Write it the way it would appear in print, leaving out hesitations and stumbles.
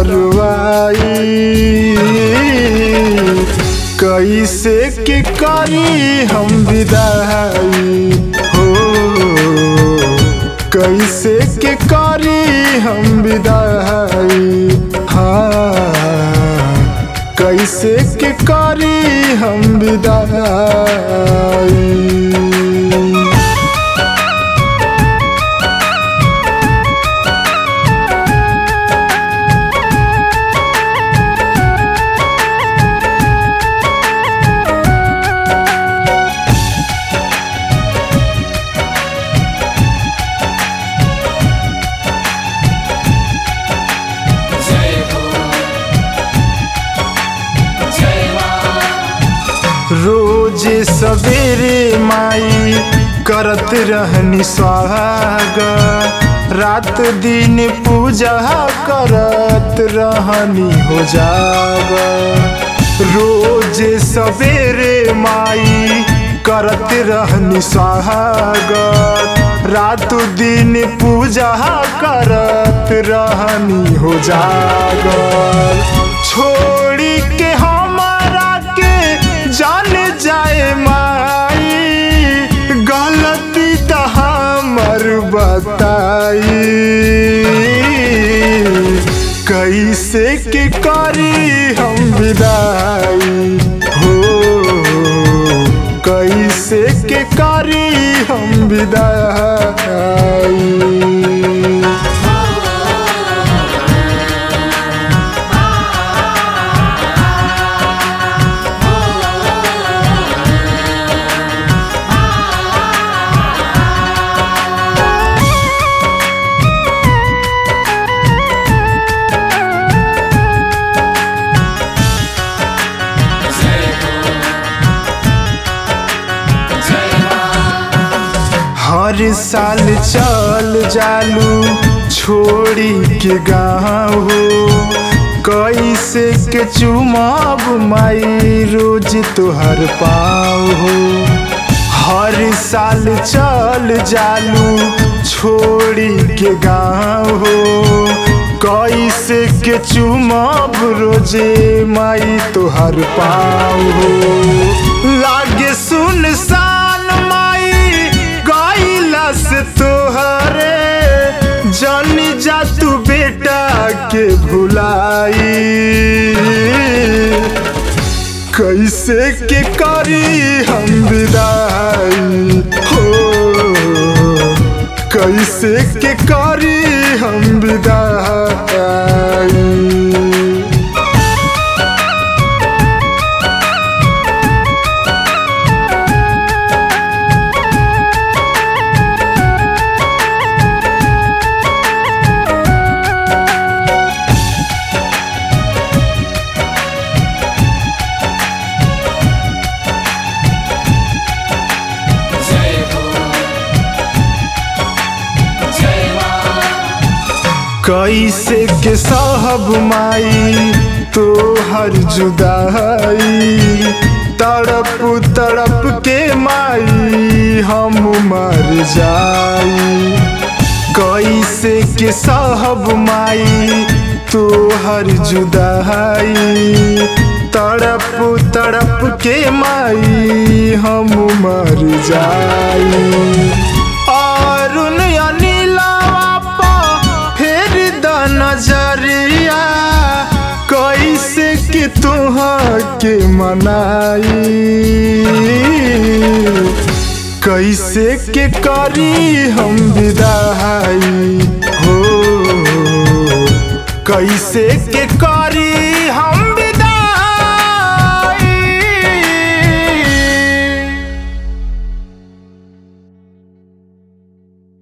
करवाई। कैसे के करी हम विदाई हो, कैसे के करी हम विदाई। हाँ, कैसे के करी हम विदाई। रोज सवेरे माई करत रहनी स्वागत, रात दिन पूजा करत रहनी हो जागत। रोज सवेरे माई करत रहनी स्वागत, रात दिन पूजा करत रहनी हो जागत। छोड़ी के हमारा के जान जाए माई, गलती तो हमर बताई। कैसे के करी हम विदाई हो, कैसे के करी हम विदाई। हर साल चल जालू छोड़ी के गाँव हो, कैसे के चुमाब माई रोज तोहर पाँव हो। हर साल चल जालू छोड़ी के गाँव हो, कैसे के चुमाब रोजे माई तोहर पाँव हो। लागे सुनसान माई गईला से तोहरे, जानी जा तू बेटा के भुलाई। कैसे के करी हम विदाई हो, कैसे के करी हम विदाई। कैसे के साहब माई तोहर जुदाई, तड़प तड़प के माई हम मर जाई। कैसे के साहब माई तोहर जुदाई, तड़प तड़प के माई हम मर जाई। अरुण नजरिया कैसे कि तुहाँ के मनाई, कैसे के करी हम विदाई हो, कैसे के करी हम